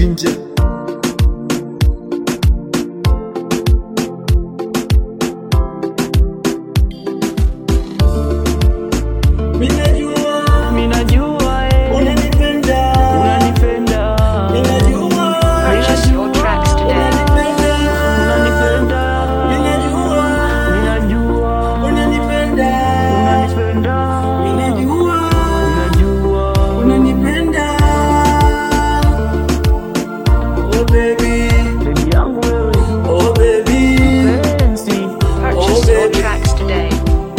Ninja. Minajua unanipenda. Minajua Purchase your tracks today. Oh baby, oh baby, Purchase your tracks today.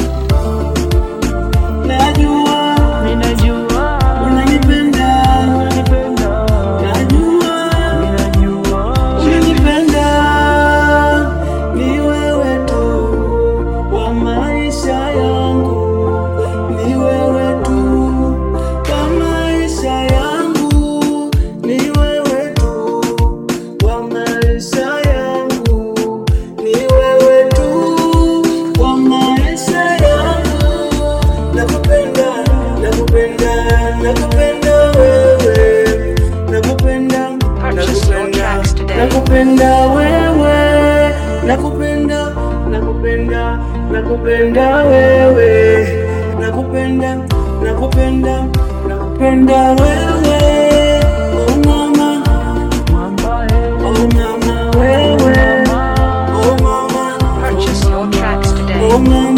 najua unanipenda, najua unanipenda, ni wewe tu wa maisha yangu, ni wewe tu wa maisha yangu, ni wewe tu wa maisha yangu, ni wewe tu wa maisha yangu. Nakupenda, nakupenda, nakupenda wewe, nakupenda, Purchase your tracks today. nakupenda wewe, nakupenda, nakupenda, nakupenda wewe, nakupenda, nakupenda, nakupenda wewe. Oh mama, oh mama wewe, oh mama, Purchase your tracks today. oh mama.